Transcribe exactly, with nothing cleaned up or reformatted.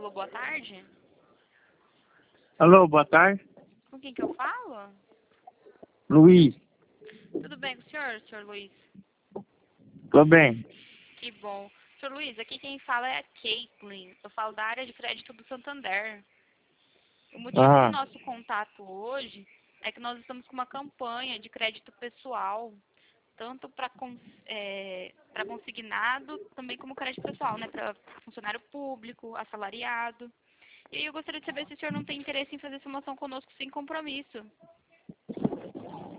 Alô, boa tarde. Alô, boa tarde. Com quem que eu falo? Luiz. Tudo bem com o senhor, senhor Luiz? Tô bem. Que bom. senhor Luiz, aqui quem fala é a Caitlin. Eu falo da área de crédito do Santander. O motivo do Ah, nosso contato hoje é que nós estamos com uma campanha de crédito pessoal, tanto para é, para consignado, também como crédito pessoal, né? Para funcionário público, assalariado. E aí eu gostaria de saber se o senhor não tem interesse em fazer essa moção conosco sem compromisso.